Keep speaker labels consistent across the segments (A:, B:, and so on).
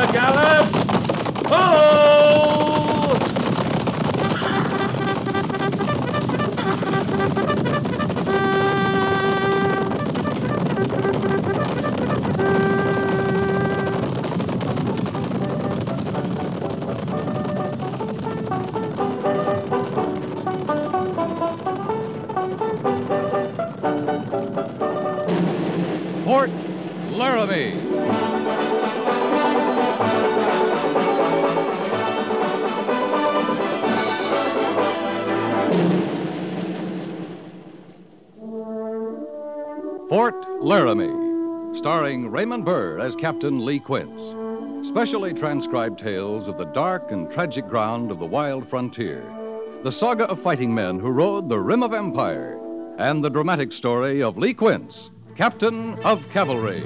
A: gallop! Ho!
B: Fort Laramie. Fort Laramie, starring Raymond Burr as Captain Lee Quince. Specially transcribed tales of the dark and tragic ground of the wild frontier, the saga of fighting men who rode the rim of empire, and the dramatic story of Lee Quince, Captain of Cavalry.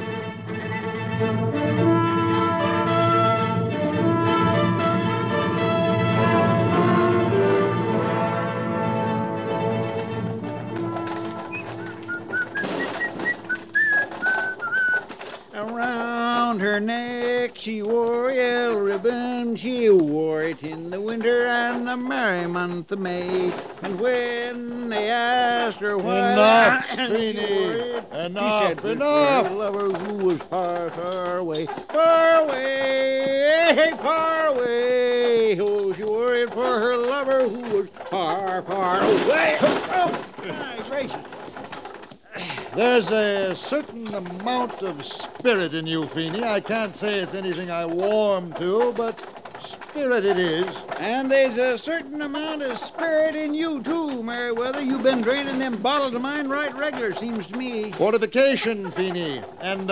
C: Around her neck she wore a yellow ribbon. She wore it in the winter and the merry month of May. And when they asked her why...
D: Enough,
C: she
D: Feeny.
C: wore it,
D: Enough,
C: she said,
D: enough.
C: Her lover who was far, far away. Far away, far away. Oh, she wore it for her lover who was far, far away. Oh, my gracious.
D: There's a certain amount of spirit in you, Feeny. I can't say it's anything I warm to, but spirit it is.
C: And there's a certain amount of spirit in you, too, Merriweather. You've been draining them bottles of mine right regular, seems to me.
D: Fortification, Feeny, and,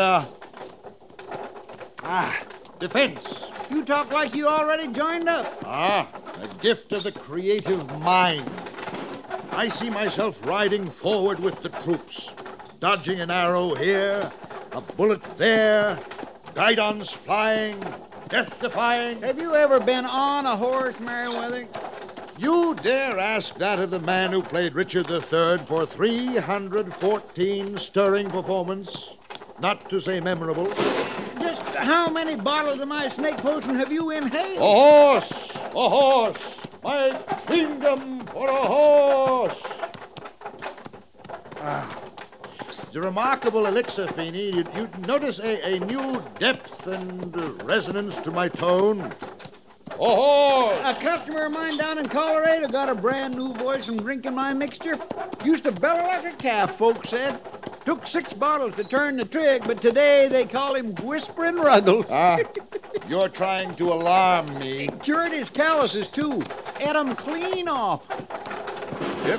D: defense.
C: You talk like you already joined up.
D: A gift of the creative mind. I see myself riding forward with the troops, dodging an arrow here, a bullet there, guidons flying, death-defying.
C: Have you ever been on a horse, Merriweather?
D: You dare ask that of the man who played Richard III for 314 stirring performance, not to say memorable.
C: Just how many bottles of my snake potion have you inhaled?
D: A horse! A horse! My kingdom for a horse! It's a remarkable elixir, Feeny. You'd notice a new depth and resonance to my tone. A horse!
C: A customer of mine down in Colorado got a brand new voice from drinking my mixture. Used to bellow like a calf, folks said. Took 6 bottles to turn the trick, but today they call him Whispering Ruggles.
D: You're trying to alarm me.
C: Cured his calluses, too. Ate 'em clean off.
D: Yep.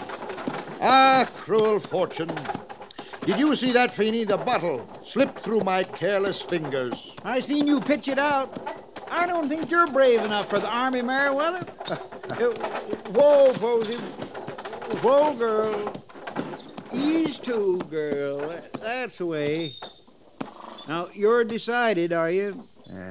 D: Cruel fortune. Did you see that, Feeny? The bottle slipped through my careless fingers.
C: I seen you pitch it out. I don't think you're brave enough for the Army, Merriweather. Whoa, Posey. Whoa, girl. Ease to, girl. That's the way. Now, you're decided, are you?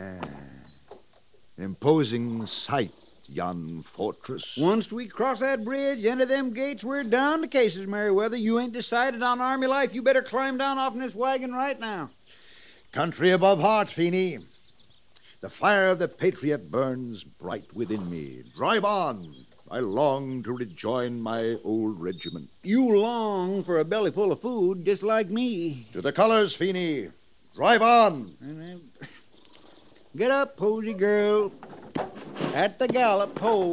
D: Imposing sight, yon fortress.
C: Once we cross that bridge, into them gates, we're down to cases, Merriweather. You ain't decided on Army life. You better climb down off in this wagon right now.
D: Country above heart, Feeny. The fire of the patriot burns bright within me. Drive on. I long to rejoin my old regiment.
C: You long for a belly full of food, just like me.
D: To the colors, Feeny. Drive on.
C: Get up, Posey girl. At the gallop, ho.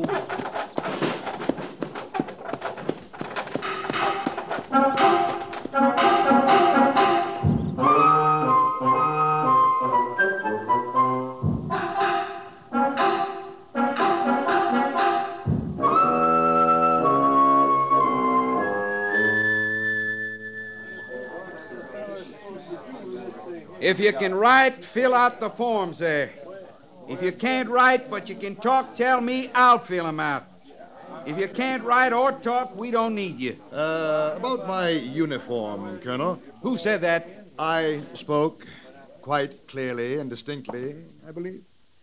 C: If you can write, fill out the forms there. If you can't write, but you can talk, tell me, I'll fill them out. If you can't write or talk, we don't need you.
D: About my uniform, Colonel.
C: Who said that?
D: I spoke quite clearly and distinctly, I believe.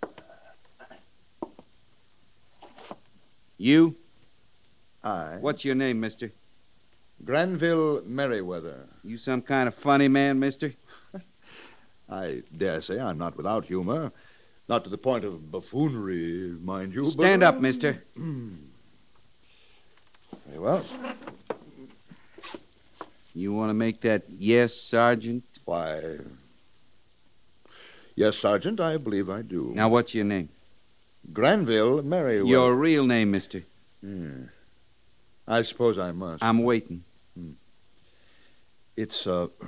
C: You?
D: I.
C: What's your name, mister?
D: Granville Merriweather.
C: You some kind of funny man, mister?
D: I dare say I'm not without humor. Not to the point of buffoonery, mind you.
A: Stand
D: but,
A: up, mister.
D: Very well.
A: You want to make that yes, Sergeant?
D: Why, yes, Sergeant, I believe I do.
A: Now, what's your name?
D: Granville Merriweather.
A: Your real name, mister.
D: I suppose I must.
A: I'm waiting.
D: It's,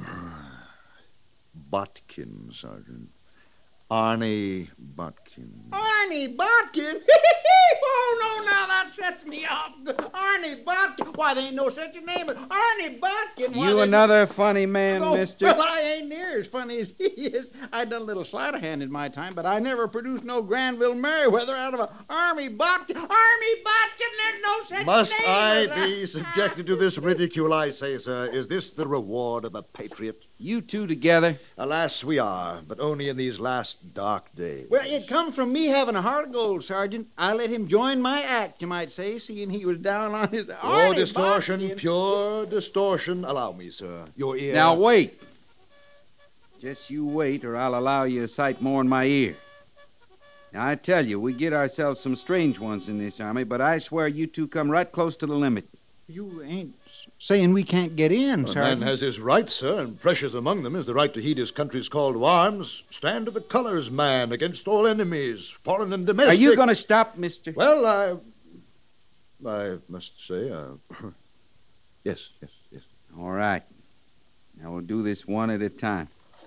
D: Botkin, Sergeant. Arnie Botkin.
C: Arnie Botkin? Oh, no, now that sets me off. Arnie Botkin? Why, there ain't no such a name as Arnie Botkin. Why,
A: You another funny man,
C: Oh,
A: mister.
C: well, I ain't near as funny as he is. I done a little sleight of hand in my time, but I never produced no Granville Merriweather out of a Army Botkin. Army Botkin, there's no such
D: Must
C: name
D: I
C: as a-
D: be subjected to this ridicule, I say, sir? Is this the reward of a patriot?
A: You two together?
D: Alas, we are, but only in these last dark days.
C: Well, it comes from me having a heart of gold, Sergeant. I let him join my act, you might say, seeing he was down on his...
D: Pure
C: Arnie
D: distortion,
C: Botkin.
D: pure distortion. Allow me, sir. Your ear.
A: Now, wait. Just you wait, or I'll allow you a sight more in my ear. Now, I tell you, we get ourselves some strange ones in this army, but I swear you two come right close to the limit.
C: You ain't saying we can't get in,
D: A man
C: Sergeant.
D: has his rights, sir, and precious among them is the right to heed his country's call to arms. Stand to the colors, man, against all enemies, foreign and
A: Are
D: domestic.
A: you going to stop, mister?
D: Well, I must say, yes.
A: All right. Now, we'll do this one at a time.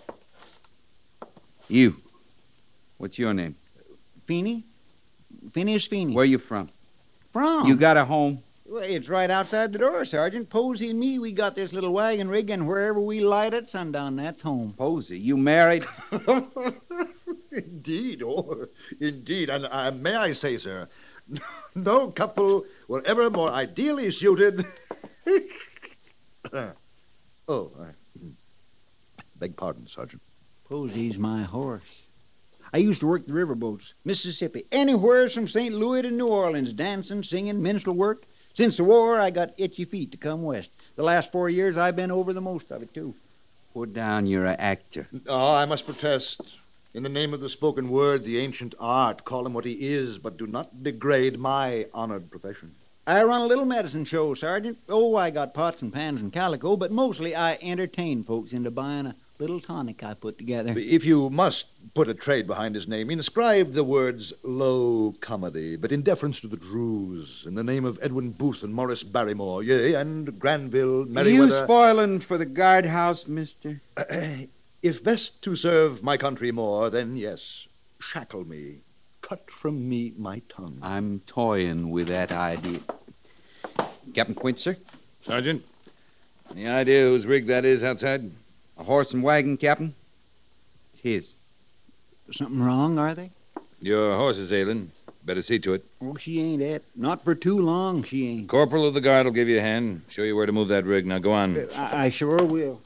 A: You. What's your name?
C: Feeney? Phineas Feeney.
A: Where you from?
C: from?
A: You got a home?
C: Well, it's right outside the door, Sergeant. Posey and me, we got this little wagon rig, and wherever we light at sundown, that's home.
A: Posey, you married?
D: Indeed, indeed. And may I say, sir, no couple were ever more ideally suited. Beg pardon, Sergeant.
C: Posey's my horse. I used to work the riverboats, Mississippi, anywhere from St. Louis to New Orleans, dancing, singing, minstrel work. Since the war, I got itchy feet to come west. The last 4 years, I've been over the most of it, too.
A: Put down you're an actor.
D: Oh, I must protest. In the name of the spoken word, the ancient art, call him what he is, but do not degrade my honored profession.
C: I run a little medicine show, Sergeant. Oh, I got pots and pans and calico, but mostly I entertain folks into buying a little tonic I put together.
D: If you must put a trade behind his name, inscribe the words low comedy, but in deference to the Drews, in the name of Edwin Booth and Morris Barrymore, yea, and Granville,
A: Are
D: Merriweather.
A: you spoiling for the guardhouse, mister?
D: If best to serve my country more, then yes, shackle me, cut from me my tongue.
A: I'm toying with that idea. Captain Quince, sir?
E: Sergeant, any idea whose rig that is outside?
A: A horse and wagon, Captain? It's his.
C: Something wrong, are they?
E: Your horse is ailing. Better see to it.
C: Oh, she ain't at. Not for too long, she ain't.
E: Corporal of the guard will give you a hand. Show you where to move that rig. Now go on.
C: I sure will.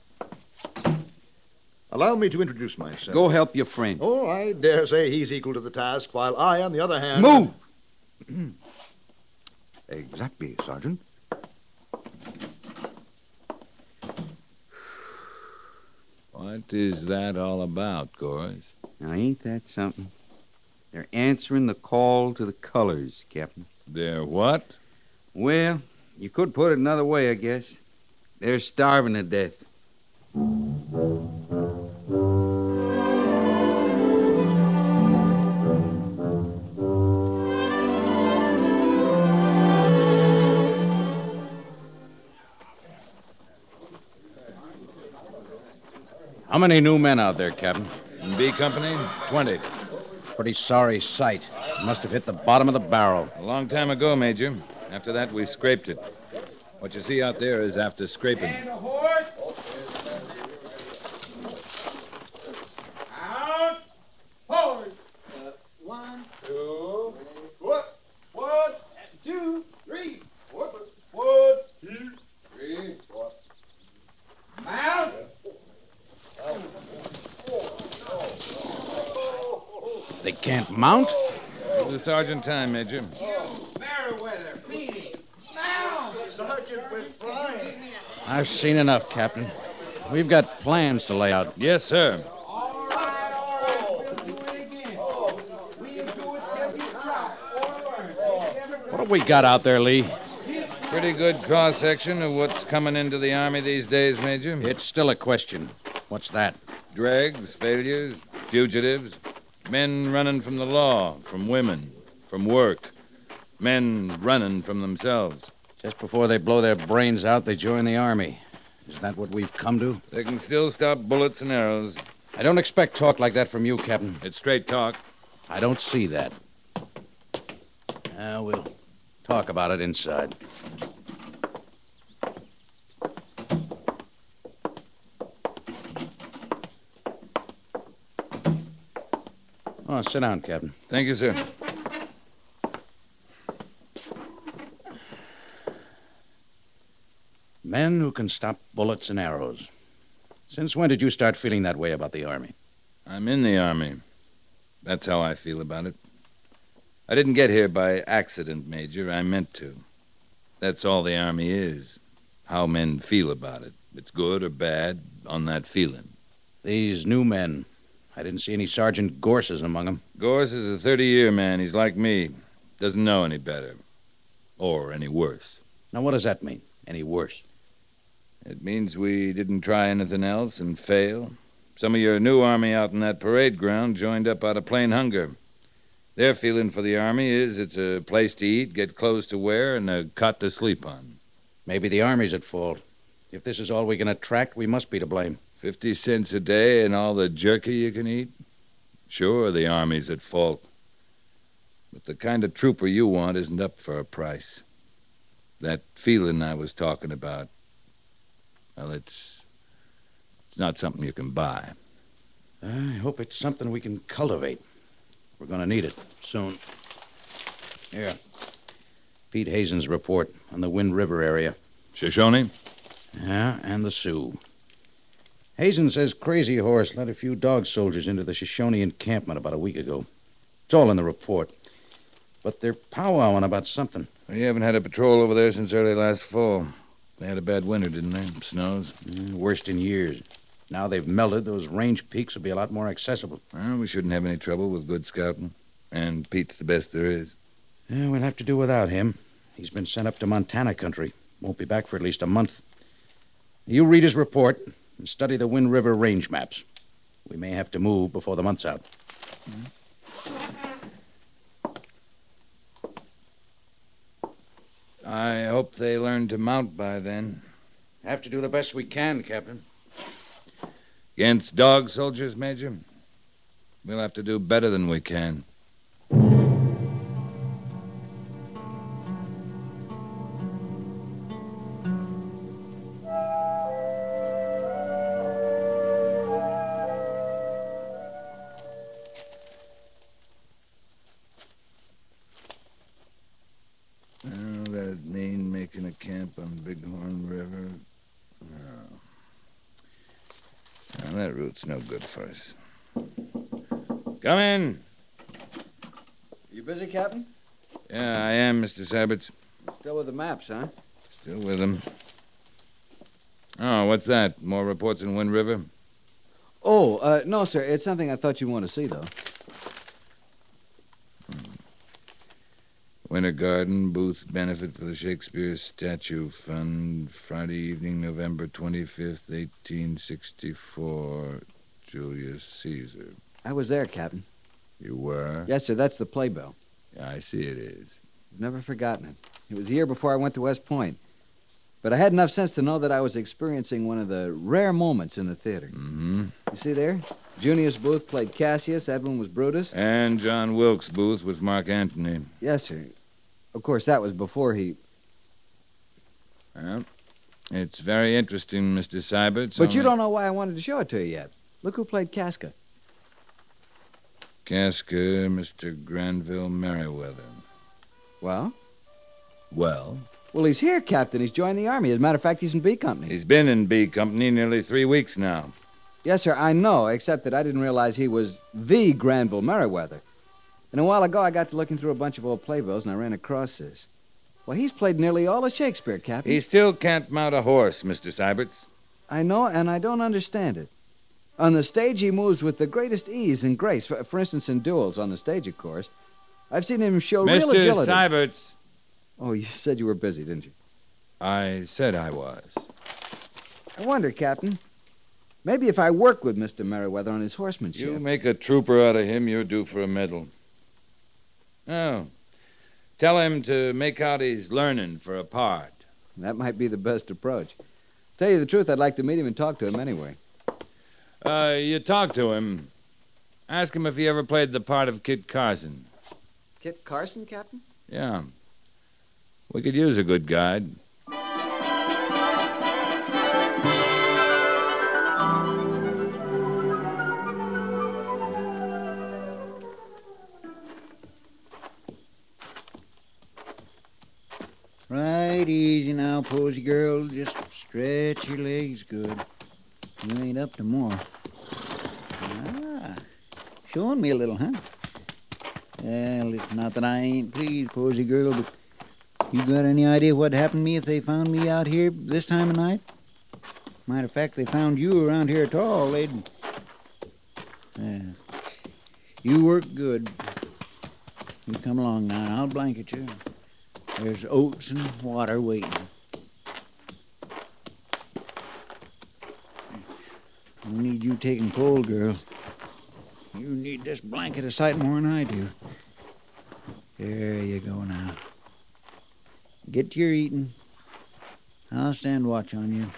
D: Allow me to introduce myself.
A: Go help your friend.
D: Oh, I dare say he's equal to the task, while I, on the other hand...
A: Move!
D: Exactly, Sergeant.
E: What is that all about, Gorse?
A: Now, ain't that something? They're answering the call to the colors, Captain.
E: They're what?
A: Well, you could put it another way, I guess. They're starving to death.
F: How many new men out there, Captain?
E: In B Company? 20.
F: Pretty sorry sight. Must have hit the bottom of the barrel.
E: A long time ago, Major. After that, we scraped it. What you see out there is after scraping.
C: Out. Forward. 1, 2, what? 1, 2, 3. What? 1, 2, 3. Mount.
F: They can't mount?
E: Give the sergeant time, Major.
C: Merriweather, Feeney. Mount.
D: Sergeant, we're flying.
F: I've seen enough, Captain. We've got plans to lay out.
E: Yes, sir.
C: All right. We'll do it again.
F: What we got out there, Lee?
E: Pretty good cross-section of what's coming into the Army these days, Major.
F: It's still a question. What's that?
E: Dregs, failures, fugitives, men running from the law, from women, from work, men running from themselves.
F: Just before they blow their brains out, they join the Army. Is that what we've come to?
E: They can still stop bullets and arrows.
F: I don't expect talk like that from you, Captain.
E: It's straight talk.
F: I don't see that. We'll talk about it inside. Oh, sit down, Captain.
E: Thank you, sir.
F: Men who can stop bullets and arrows. Since when did you start feeling that way about the Army?
E: I'm in the Army. That's how I feel about it. I didn't get here by accident, Major. I meant to. That's all the Army is. How men feel about it. It's good or bad on that feeling.
F: These new men. I didn't see any Sergeant Gorses among them.
E: Gorse is a 30-year man. He's like me. Doesn't know any better. Or any worse.
F: Now, what does that mean? Any worse?
E: It means we didn't try anything else and fail. Some of your new Army out in that parade ground joined up out of plain hunger. Their feeling for the Army is it's a place to eat, get clothes to wear, and a cot to sleep on.
F: Maybe the Army's at fault. If this is all we can attract, we must be to blame.
E: 50 cents a day and all the jerky you can eat? Sure, the Army's at fault. But the kind of trooper you want isn't up for a price. That feeling I was talking about, well, it's not something you can buy.
F: I hope it's something we can cultivate. We're going to need it soon. Here. Pete Hazen's report on the Wind River area.
E: Shoshone?
F: Yeah, and the Sioux. Hazen says Crazy Horse led a few dog soldiers into the Shoshone encampment about a week ago. It's all in the report. But they're powwowing about something.
E: We haven't had a patrol over there since early last fall. They had a bad winter, didn't they? Snows?
F: Worst in years. Now they've melted, those range peaks will be a lot more accessible.
E: Well, we shouldn't have any trouble with good scouting. And Pete's the best there is.
F: Yeah, we'll have to do without him. He's been sent up to Montana country. Won't be back for at least a month. You read his report and study the Wind River range maps. We may have to move before the month's out.
E: I hope they learn to mount by then.
F: Have to do the best we can, Captain.
E: Against dog soldiers, Major? We'll have to do better than we can. That mean making a camp on Bighorn River? No. Now, that route's no good for us. Come in.
A: You busy, Captain?
E: Yeah, I am, Mr. Saberts.
A: Still with the maps, huh?
E: Still with him. Oh, what's that? More reports in Wind River?
A: Oh, no, sir. It's something I thought you'd want to see, though.
E: Winter Garden, Booth Benefit for the Shakespeare Statue Fund, Friday evening, November 25th, 1864, Julius Caesar.
A: I was there, Captain.
E: You were?
A: Yes, sir. That's the playbill.
E: Yeah, I see it is.
A: I've never forgotten it. It was a year before I went to West Point. But I had enough sense to know that I was experiencing one of the rare moments in the theater.
E: Mm-hmm.
A: You see there? Junius Booth played Cassius, Edwin was Brutus.
E: And John Wilkes Booth was Mark Antony.
A: Yes, sir. Of course, that was before he...
E: Well, it's very interesting, Mr. Seibert.
A: But you don't know why I wanted to show it to you yet. Look who played Casca.
E: Casca, Mr. Granville Merriweather.
A: Well?
E: Well?
A: Well, he's here, Captain. He's joined the Army. As a matter of fact, he's in B Company.
E: He's been in B Company nearly 3 weeks now.
A: Yes, sir, I know, except that I didn't realize he was the Granville Merriweather. And a while ago, I got to looking through a bunch of old playbills, and I ran across this. Well, he's played nearly all of Shakespeare, Captain.
E: He still can't mount a horse, Mr. Seiberts.
A: I know, and I don't understand it. On the stage, he moves with the greatest ease and grace. For instance, in duels, on the stage, of course. I've seen him show real agility.
E: Mr. Seiberts,
C: Oh, you said you were busy, didn't you?
E: I said I was.
C: I wonder, Captain. Maybe if I work with Mr. Merriweather on his horsemanship.
E: You make a trooper out of him, you're due for a medal. Oh, tell him to make out he's learning for a part.
C: That might be the best approach. Tell you the truth, I'd like to meet him and talk to him anyway.
E: You talk to him. Ask him if he ever played the part of Kit Carson.
C: Kit Carson, Captain?
E: Yeah. We could use a good guide.
C: Right easy now, Posy girl. Just stretch your legs good. You ain't up to more. Ah, showing me a little, huh? Well, it's not that I ain't pleased, Posy girl, but you got any idea what'd happen to me if they found me out here this time of night? Matter of fact, they found you around here at all, they'd... you work good. You come along now, and I'll blanket you. There's oats and water waiting. I need you taking cold, girl. You need this blanket a sight more than I do. There you go now. Get to your eating. I'll stand watch on you.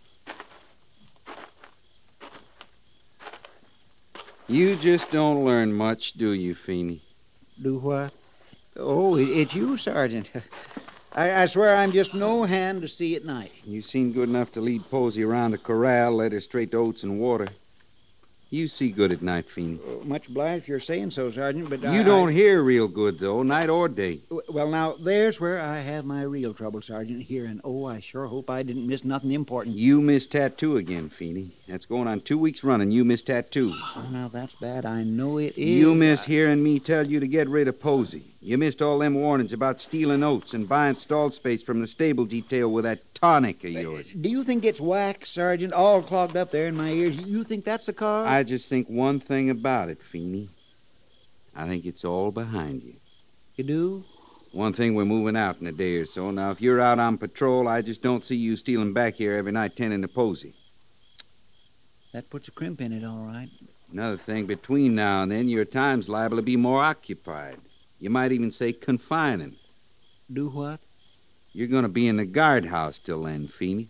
A: You just don't learn much, do you, Feeney?
C: Do what? Oh, it's you, Sergeant. I swear I'm just no hand to see at night.
A: You seem good enough to lead Posy around the corral, led her straight to oats and water. You see good at night, Feeney.
C: Much obliged if you're saying so, Sergeant, but
A: You don't hear real good, though, night or day.
C: Well, now, there's where I have my real trouble, Sergeant, here, and I sure hope I didn't miss nothing important.
A: You missed tattoo again, Feeney. That's going on 2 weeks running. You missed tattoo.
C: Oh, now, that's bad. I know it is.
A: You missed hearing me tell you to get rid of Posy. You missed all them warnings about stealing oats and buying stall space from the stable detail with that tonic of yours.
C: Do you think it's wax, Sergeant, all clogged up there in my ears? You think that's the cause?
A: I just think one thing about it, Feeney. I think it's all behind you.
C: You do?
A: One thing, we're moving out in a day or so. Now, if you're out on patrol, I just don't see you stealing back here every night tending to Posy.
C: That puts a crimp in it, all right.
A: Another thing, between now and then, your time's liable to be more occupied. You might even say confining.
C: Do what?
A: You're going to be in the guardhouse till then, Feeney.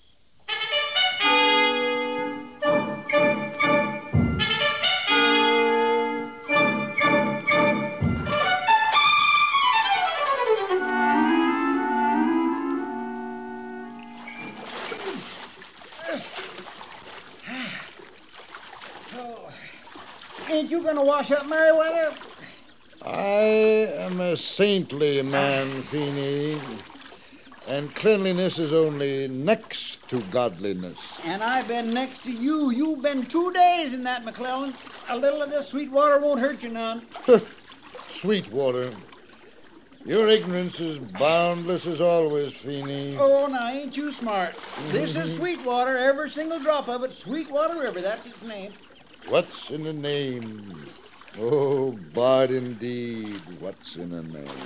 C: Ain't you gonna wash up, Merriweather?
D: I am a saintly man, Feeney, and cleanliness is only next to godliness.
C: And I've been next to you. You've been 2 days in that, McClellan. A little of this sweet water won't hurt you none.
D: Sweetwater. Your ignorance is boundless as always, Feeney.
C: Oh, now, ain't you smart? This is Sweetwater, every single drop of it. Sweetwater River, that's its name.
D: What's in a name? Oh, Bard indeed. What's in a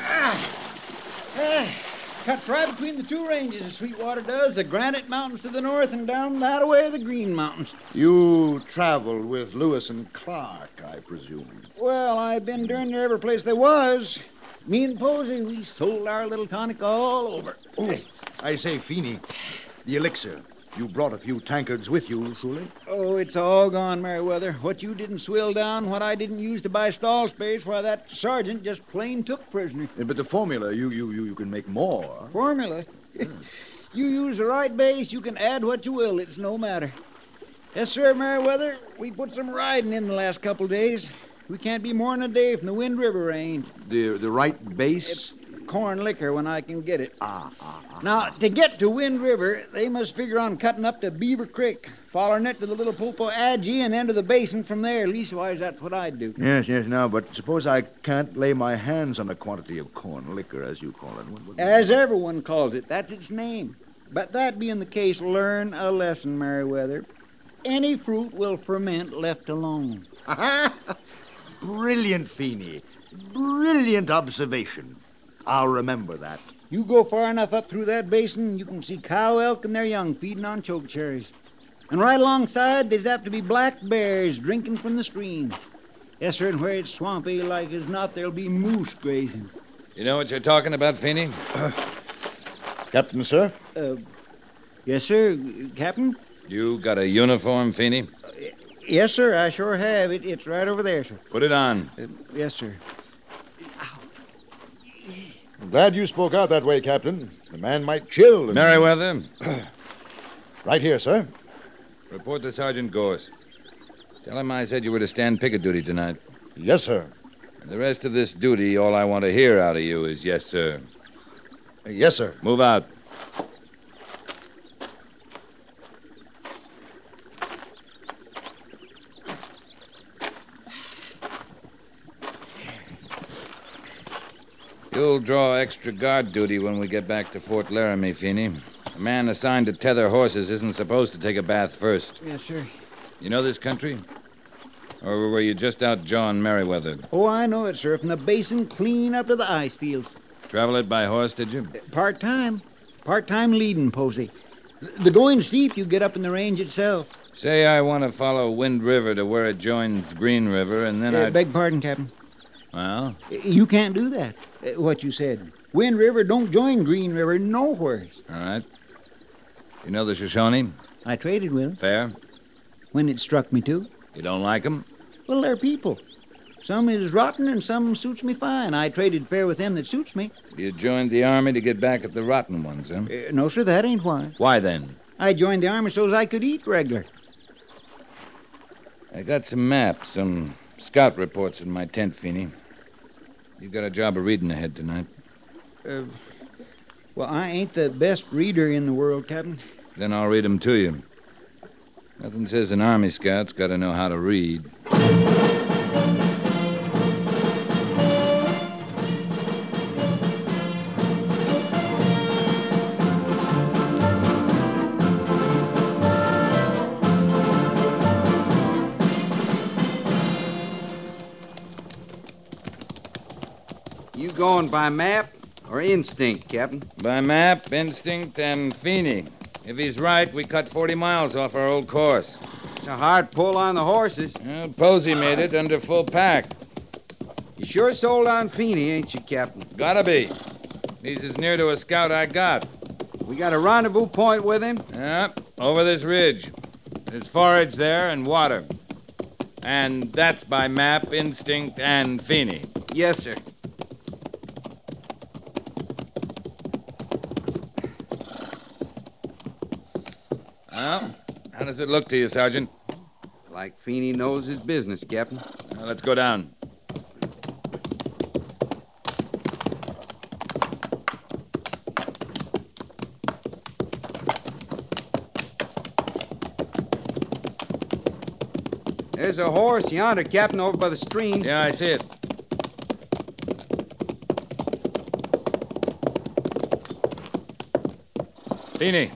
D: name?
C: Cuts right between the two ranges, the Sweetwater does. The Granite Mountains to the north and down that way the Green Mountains.
D: You traveled with Lewis and Clark, I presume.
C: Well, I've been darn near every place there was. Me and Posy, we sold our little tonic all over.
D: Oh, I say, Feeney, the elixir. You brought a few tankards with you, surely?
C: Oh, it's all gone, Merriweather. What you didn't swill down, what I didn't use to buy stall space, why, that sergeant just plain took prisoner.
D: But the formula, you can make more.
C: Formula? You use the right base, you can add what you will. It's no matter. Yes, sir, Merriweather. We put some riding in the last couple days. We can't be more than a day from the Wind River range.
D: The right base?
C: Corn liquor when I can get it. Now, to get to Wind River, they must figure on cutting up to Beaver Creek, following it to the Little Pulpo Aggie and into the basin from there. Leastwise, that's what I'd do.
D: Yes, now, but suppose I can't lay my hands on a quantity of corn liquor, as you call it.
C: As everyone calls it. That's its name. But that being the case, learn a lesson, Merriweather. Any fruit will ferment left alone.
D: Brilliant, Feeney. Brilliant observation. I'll remember that.
C: You go far enough up through that basin, you can see cow elk and their young feeding on choke cherries. And right alongside, there's apt to be black bears drinking from the stream. Yes, sir, and where it's swampy like as not, there'll be moose grazing.
E: You know what you're talking about, Feeney?
D: Captain, sir?
C: Yes, sir, Captain?
E: You got a uniform, Feeney?
C: Yes, sir, I sure have. It's right over there, sir.
E: Put it on.
C: Yes, sir.
D: I'm glad you spoke out that way, Captain. The man might chill. And...
E: Merriweather,
D: Right here, sir.
E: report to Sergeant Gorse. Tell him I said you were to stand picket duty tonight.
D: Yes, sir.
E: And the rest of this duty, all I want to hear out of you is yes, sir.
D: Yes, sir.
E: Move out. You'll draw extra guard duty when we get back to Fort Laramie, Feeney. A man assigned to tether horses isn't supposed to take a bath first.
C: Yes, sir.
E: You know this country? Or were you just out jawing Merriweather?
C: Oh, I know it, sir. From the basin clean up to the ice fields.
E: Travel it by horse, did you?
C: Part-time. Part-time leading, Posey. The going steep you get up in the range itself.
E: Say I want to follow Wind River to where it joins Green River, and then I...
C: Beg pardon, Captain.
E: Well?
C: You can't do that. What you said. Wind River don't join Green River nowhere.
E: All right. You know the Shoshone?
C: I traded with 'em
E: Fair?
C: when it struck me to.
E: You don't like 'em?
C: Well, they're people. Some is rotten and some suits me fine. I traded fair with them that suits me.
E: You joined the Army to get back at the rotten ones, huh?
C: No, sir, that ain't why.
E: Why then?
C: I joined the Army so's I could eat regular.
E: I got some maps, some scout reports in my tent, Feeney. You got a job of reading ahead tonight.
C: Well, I ain't the best reader in the world, Captain.
E: Then I'll read 'em to you. Nothing says an Army scout's got to know how to read.
A: You going by map or instinct, Captain?
E: By map, instinct, and Feeney. If he's right, we cut 40 miles off our old course.
A: It's a hard pull on the horses.
E: Well, Posey made it under full pack.
A: You sure sold on Feeney, ain't you, Captain?
E: Gotta be. He's as near to a scout I got.
A: We got a rendezvous point with him?
E: Yep, over this ridge. There's forage there and water. And that's by map, instinct, and Feeney.
A: Yes, sir.
E: Well, how does it look to you, Sergeant?
A: Like Feeney knows his business, Captain.
E: Now, let's go down.
A: There's a horse yonder, Captain, over by the stream.
E: Yeah, I see it. Feeney.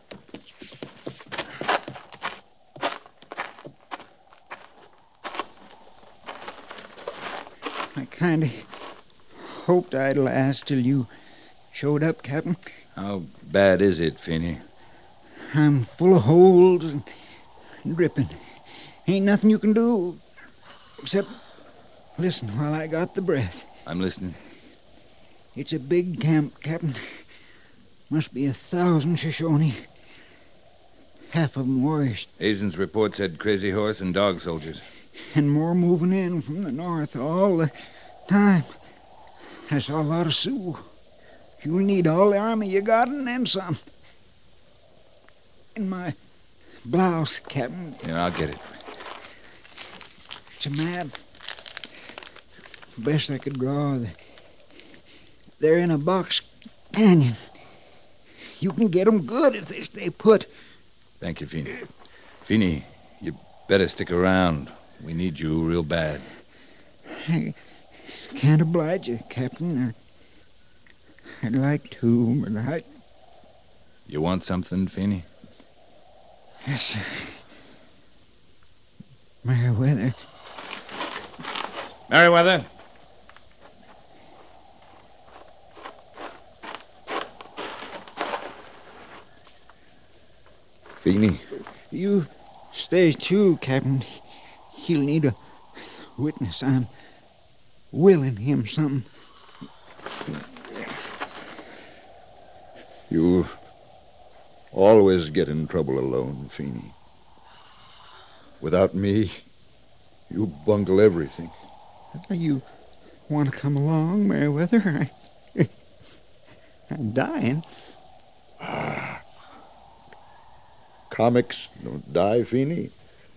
C: I kind of hoped I'd last till you showed up, Captain.
E: How bad is it, Feeney?
C: I'm full of holes and dripping. Ain't nothing you can do except listen while I got the breath.
E: I'm listening.
C: It's a big camp, Captain. Must be 1,000 Shoshone. Half of 'em warriors.
E: Hazen's report said crazy horse and dog soldiers.
C: And more moving in from the north all the time. I saw a lot of Sioux. You'll need all the army you got and then some. In my blouse, Captain.
E: Yeah, I'll get it.
C: It's a map. Best I could draw. They're in a box canyon. You can get 'em good if they stay put.
E: Thank you, Feeney. Feeney, you better stick around. We need you real bad.
C: I can't oblige you, Captain. I'd like to, but
E: You want something, Feeney?
C: Yes, sir. Merriweather.
E: Feeney.
C: You stay too, Captain. He'll need a witness. I'm willing him something.
D: You always get in trouble alone, Feeney. Without me, you bungle everything.
C: You want to come along, Meriwether? I'm dying.
D: Comics don't die, Feeney.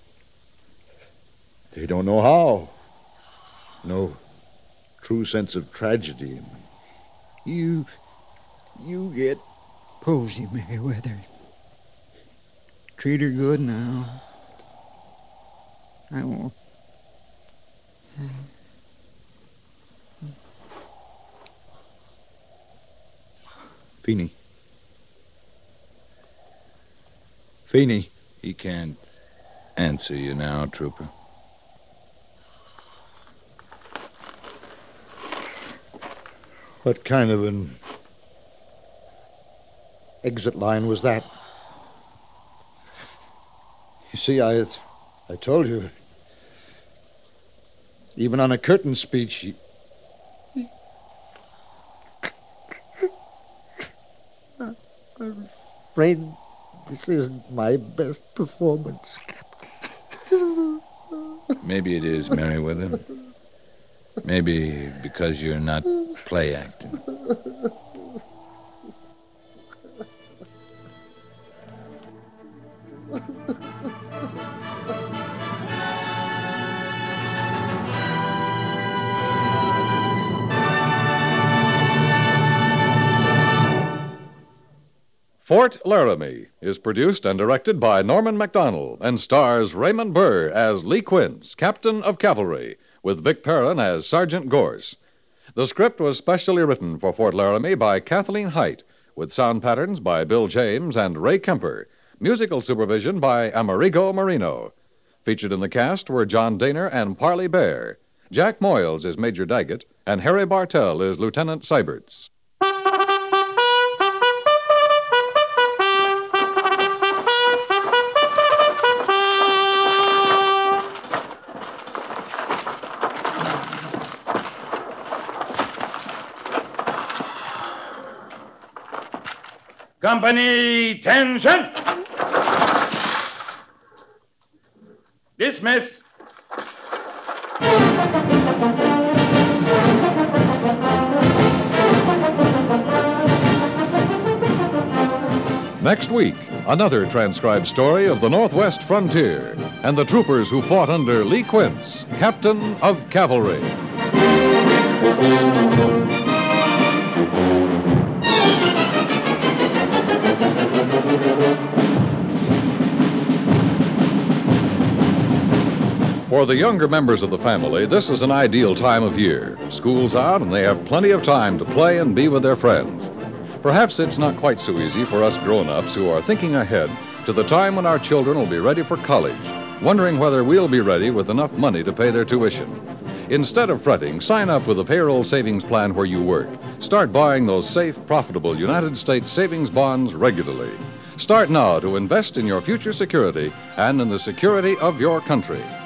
D: They don't know how. No true sense of tragedy in them.
C: You get Posey, Meriwether. Treat her good now. I won't.
D: Feeney. Feeney.
E: He can't answer you now, Trooper.
D: What kind of an exit line was that? You see, I told you. Even on a curtain speech, I'm afraid this isn't my best performance, Captain.
E: Maybe it is, Meriwether. Maybe because you're not play acting.
B: Fort Laramie is produced and directed by Norman MacDonald and stars Raymond Burr as Lee Quince, Captain of Cavalry, with Vic Perrin as Sergeant Gorse. The script was specially written for Fort Laramie by Kathleen Height, with sound patterns by Bill James and Ray Kemper, musical supervision by Amerigo Marino. Featured in the cast were John Daner and Parley Bear. Jack Moyles is Major Daggett, and Harry Bartell is Lieutenant Seiberts.
G: Company, attention! Dismiss.
B: Next week, another transcribed story of the Northwest frontier and the troopers who fought under Lee Quince, Captain of Cavalry. For the younger members of the family, this is an ideal time of year. School's out and they have plenty of time to play and be with their friends. Perhaps it's not quite so easy for us grown-ups who are thinking ahead to the time when our children will be ready for college, wondering whether we'll be ready with enough money to pay their tuition. Instead of fretting, sign up with a payroll savings plan where you work. Start buying those safe, profitable United States savings bonds regularly. Start now to invest in your future security and in the security of your country.